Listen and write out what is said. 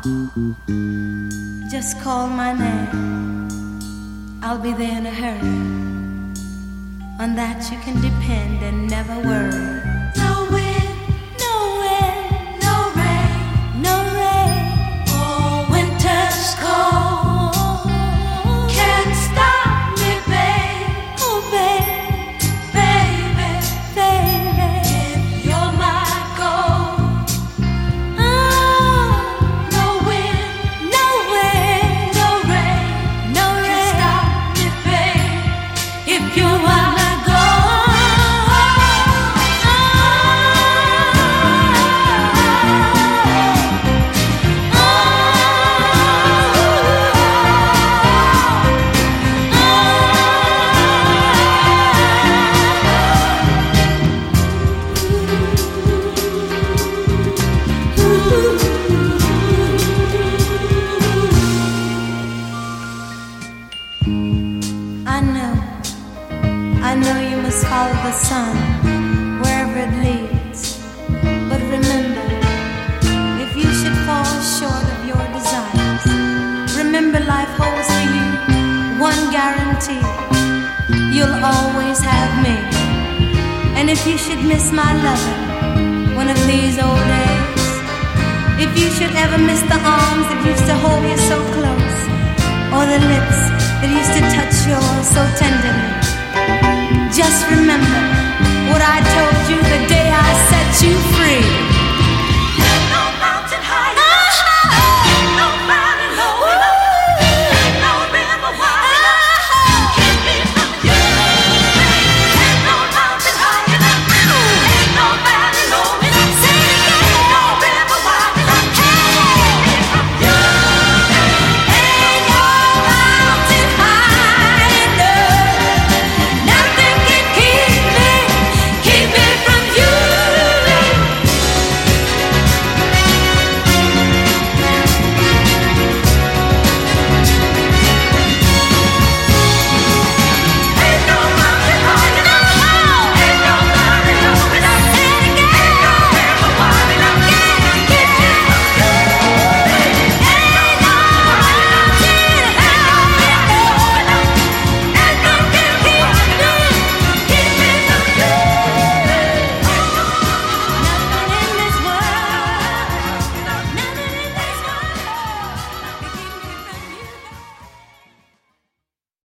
Just call my name, I'll be there in a hurry. On that you can depend and never worry. No wind, no wind, no rain, no rain. Oh, winter's cold can't stop me, babe. Oh, babe, baby, baby, if you're my gold. Oh, no wind, no wind, no rain, no rain. Can't stop me, babe, if you're my I know you must follow the sun wherever it leads. But remember, if you should fall short of your desires, remember life holds for you one guarantee: you'll always have me. And if you should miss my loving one of these old days, if you should ever miss the arms that used to hold you so close, or the lips that used to touch yours so tenderly, just remember what I told you the day I set you free.